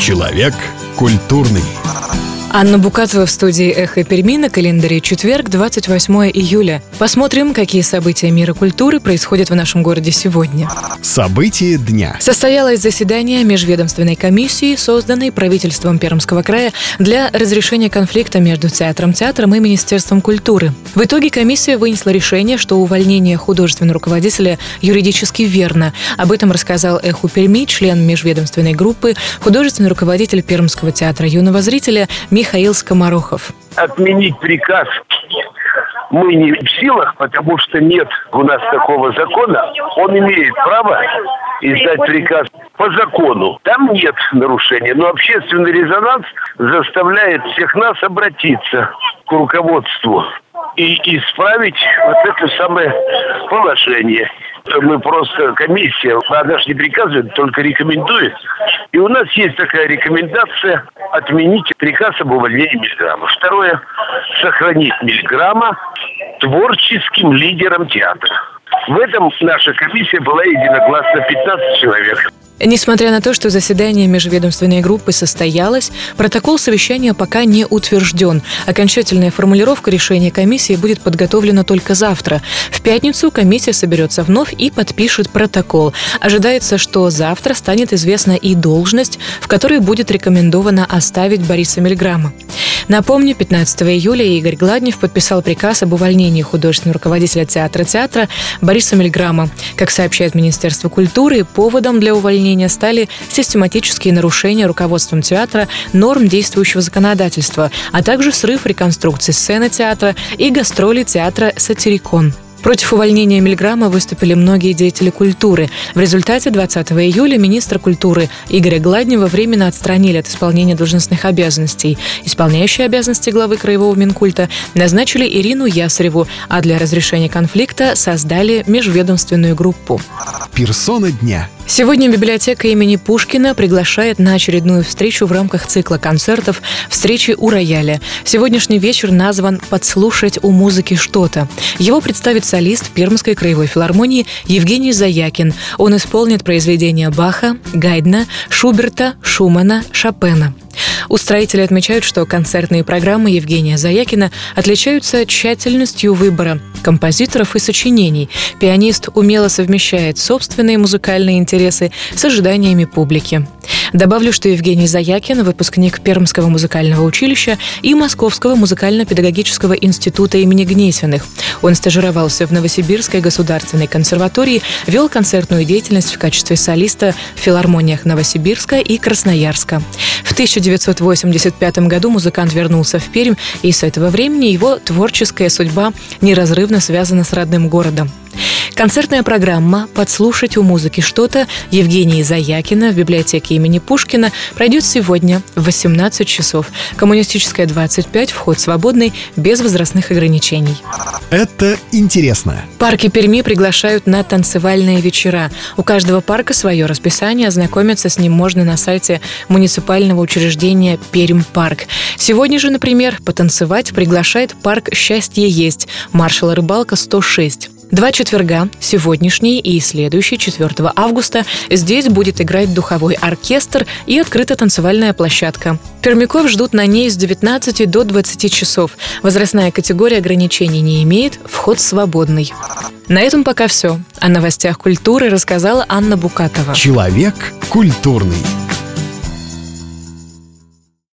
Человек культурный. Анна Букатова в студии «Эхо Перми», на календаре четверг, 28 июля. Посмотрим, какие события мира культуры происходят в нашем городе сегодня. События дня. Состоялось заседание межведомственной комиссии, созданной правительством Пермского края для разрешения конфликта между театром и Министерством культуры. В итоге комиссия вынесла решение, что увольнение художественного руководителя юридически верно. Об этом рассказал «Эху Перми» член межведомственной группы, художественный руководитель Пермского театра юного зрителя Михаил Скоморохов. Отменить приказ мы не в силах, потому что нет у нас такого закона. Он имеет право издать приказ по закону. Там нет нарушения, но общественный резонанс заставляет всех нас обратиться к руководству и исправить вот это самое положение. Мы просто комиссия, она же не приказывает, только рекомендует. И у нас есть такая рекомендация отменить приказ об увольнении Мильграма. Второе, сохранить Мильграма творческим лидером театра. В этом наша комиссия была единогласна, 15 человек. Несмотря на то, что заседание межведомственной группы состоялось, протокол совещания пока не утвержден. Окончательная формулировка решения комиссии будет подготовлена только завтра. В пятницу комиссия соберется вновь и подпишет протокол. Ожидается, что завтра станет известна и должность, в которой будет рекомендовано оставить Бориса Мильграма. Напомню, 15 июля Игорь Гладнев подписал приказ об увольнении художественного руководителя театра Бориса Мильграма. Как сообщает Министерство культуры, поводом для увольнения стали систематические нарушения руководством театра норм действующего законодательства, а также срыв реконструкции сцены театра и гастроли театра «Сатирикон». Против увольнения Мильграма выступили многие деятели культуры. В результате 20 июля министра культуры Игоря Гладнева временно отстранили от исполнения должностных обязанностей. Исполняющей обязанности главы Краевого Минкульта назначили Ирину Ясареву, а для разрешения конфликта создали межведомственную группу. Персона дня. Сегодня библиотека имени Пушкина приглашает на очередную встречу в рамках цикла концертов «Встречи у рояля». Сегодняшний вечер назван «Подслушать у музыки что-то». Его представит солист Пермской краевой филармонии Евгений Заякин. Он исполнит произведения Баха, Гайдна, Шуберта, Шумана, Шопена. Устроители отмечают, что концертные программы Евгения Заякина отличаются тщательностью выбора композиторов и сочинений. Пианист умело совмещает собственные музыкальные интересы с ожиданиями публики. Добавлю, что Евгений Заякин – выпускник Пермского музыкального училища и Московского музыкально-педагогического института имени Гнесиных. Он стажировался в Новосибирской государственной консерватории, вел концертную деятельность в качестве солиста в филармониях Новосибирска и Красноярска. В 1985 году музыкант вернулся в Пермь, и с этого времени его творческая судьба неразрывно связана с родным городом. Концертная программа «Подслушать у музыки что-то» Евгения Заякина в библиотеке имени Пушкина пройдет сегодня в 18 часов. Коммунистическая, 25, вход свободный, без возрастных ограничений. Это интересно. Парки Перми приглашают на танцевальные вечера. У каждого парка свое расписание, ознакомиться с ним можно на сайте муниципального учреждения «Пермь-парк». Сегодня же, например, потанцевать приглашает парк «Счастье есть», Маршала Рыбалка, 106. 2 четверга, сегодняшний и следующий, 4 августа, здесь будет играть духовой оркестр и открыта танцевальная площадка. Пермяков ждут на ней с 19 до 20 часов. Возрастная категория ограничений не имеет, вход свободный. На этом пока все. О новостях культуры рассказала Анна Букатова. Человек культурный.